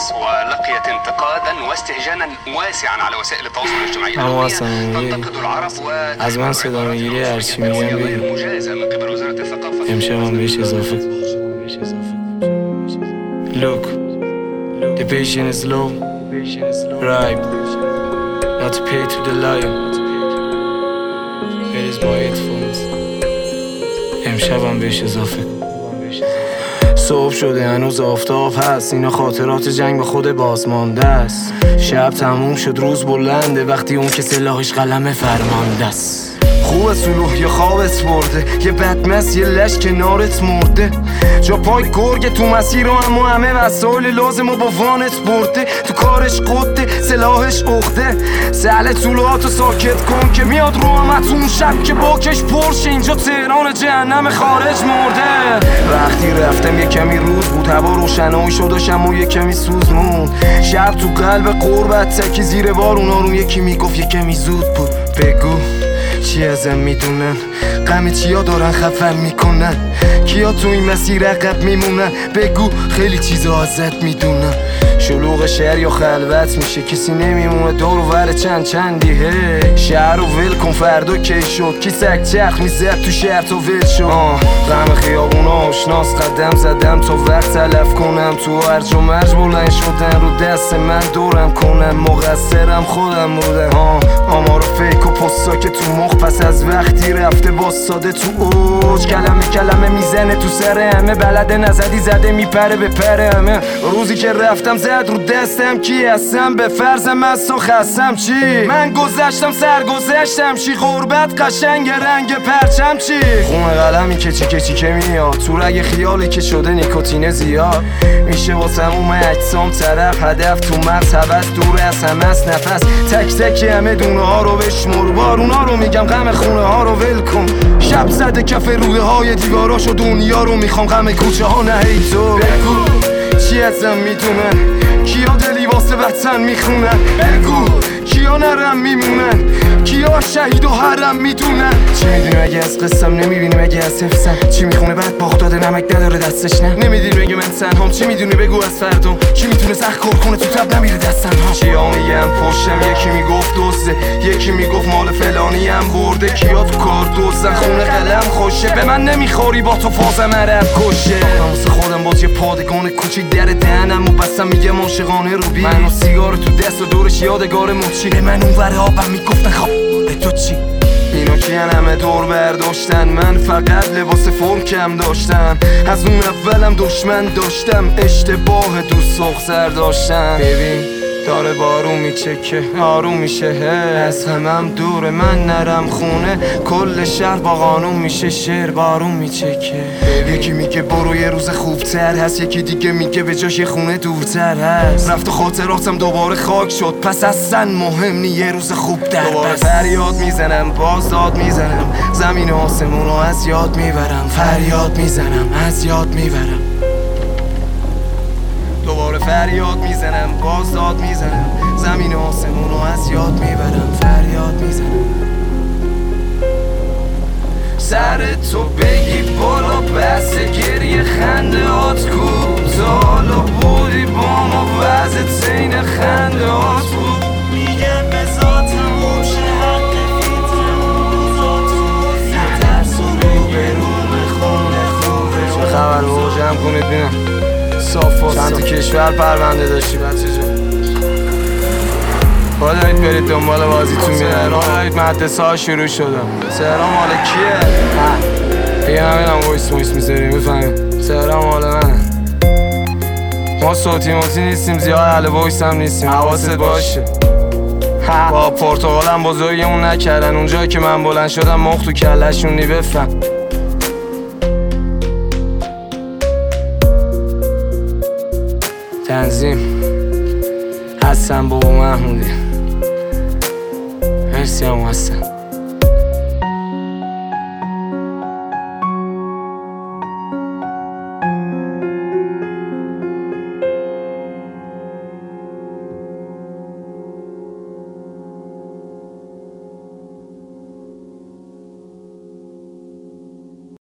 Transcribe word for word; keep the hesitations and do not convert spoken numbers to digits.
ولقيت انتقادا واستهجانا واسعا على وسائل التواصل الاجتماعي العالمية. تنتقد العرب از من صدا میگیری هرچی میگم بگو. مجازة من قبل وزارة الثقافة. امشب بهش اضافه. Look, the patient is low, right, not to pay to the lion. It is my headphones. امشب بهش اضافه. صبح شده هنوز آفتاب هست، اینا خاطرات جنگ به خود بازمانده است. شب تموم شد روز بلنده وقتی اون که سلاحش قلم فرمانده است. خوب سلوح یا خوابت برده، یه بدمست یه لش کنارت مرده، جا پای گرگ تو مسیر رو اما همه وسایل لازم و با وانت برده. تو کارش قده سلاحش اخده، سهل طولاتو ساکت کن که میاد رو همتون شب که باکش پرش. اینجا تهران جهنم خارج مرده. وقتی رفتم یه کمی روز بود، هوا روشنایی شد و شمو یه کمی سوز موند. شب تو قلب قربت تکی زیر بارون آروم یکی میگفت یه کمی زود بود. بگو چی ازم میدونن، غم چیا دارن خفم میکنن، کیا تو این مسیر عقب میمونن. بگو خیلی چیزا ازت میدونن. شلوغ شهر یا خلوت میشه، کسی نمیمونه دور و ور چند چندی. هی شهر رو ول کن فردا کی شد، کی سگ چرخ میزد تو شهر تا ول شد. غم خیابونا آشناس قدم زدم تا وقت تلف کنم، تو هرج و مرج بلند شدن رو دست من دورم کنم. مقصرم خودم بودم. آمار فیک و پستا که تو مخ پس از وقتی رفته باستاده تو اوج. کلمه کلمه میزنه تو سر همه، بلده نزدی زده میپره به پره همه. روزی که رفتم زد رو دستم کی هستم، به فرضم از و خستم چی. من گذشتم سر گذشتم چی، غربت قشنگ رنگ پرچم چی. خون قلمی که چی که چی که میاد تو رگ خیالی که شده نیکوتین زیاد. میشه واسم اومه اجسام طرف هدف تو مغز هوس دور از همه از نفس. تک تک همه دونه ها رو بشمر، بارونا رو میگم غم خونه ها رو ول کن. شب زده کف روده های دیواراشو دنیا رو میخوام، غم کوچه ها نه ای تو. بگو چی ازم میدونن، کیا دلی واسه وطن میخونن. بگو کیا نرم میمونن، کیا شهید و حرم میدونن. چی میدونی اگه از قصم، نمیبینی اگه از حفظم. چی میخونه بعد باخت داده نمک نداره دستش نه. نمیدونی اگه من تنهام، چی میدونی بگو از فردام. چی میتونه سخت کار کنه تو تب نمیره دستم ها. چیا میگم پشتم، یکی میگفت دوسته، یکی میگفت مال فلانی هم برده. کیا تو کار دوستن خونه قلم خوشه، به من نمیخوری با تو فازم عرب کشه. من واسه خودم باز یه پادگان کوچیک در دهنم و بستم میگم عاشقانه رو بی. من و سیگار تو دست و دورش یادگار مچی. به من اون ور آبم میگفتن خواب به تو چی. اینا کیان همه دور برداشتن، من فقط لباس فرم کم داشتم. از اون اولم دشمن داشتم، اشتباه دوست سر داشتم. ببین داره بارون میچکه آروم میشه، از همم دوره من نرم خونه. کل شهر با قانون میشه شعر بارون میچکه. یکی میگه برو یه روز خوبتر هست، یکی دیگه میگه به جاش یه خونه دورتر هست. رفت و خاطراتم دوباره خاک شد، پس اصلا مهم نی یه روز خوب در دوباره فریاد میزنم باز داد میزنم، زمین و آسمونو از یاد میبرم. فریاد میزنم از یاد میبرم، دوباره فریاد میزنم باز داد میزنم، زمین و آسمونو از یاد میبرم. فریاد میزنم سر تو بگی بالا، بس گریه خنده هات کوتالا بودی با ما وزت زین خنده هات بود. میگم به ذاتم باشه حق فیترم ذاتم ترس و رو به رو خونه خوبه. چه خبر بابا جمع کنید بینم صاف و چند تا کشور پرونده داشتی بچه جان. با دارید برید دنبال بازیتون میرن، با دارید مدرسه ها شروع شدن. تهران مال کیه؟ دیگه نمیدونم ویس ویس میذاریم بفهمیم تهران مال منه. ما صوتی موتی نیستیم زیاد، اهل ویس هم نیستیم، حواست باشه. با پرتغالم بزرگمون نکردن، اونجایی که من بلند شدم مخ تو کلشون نی. بفهم تنظیم حسن بابا محمودی. مرسی هم حسن.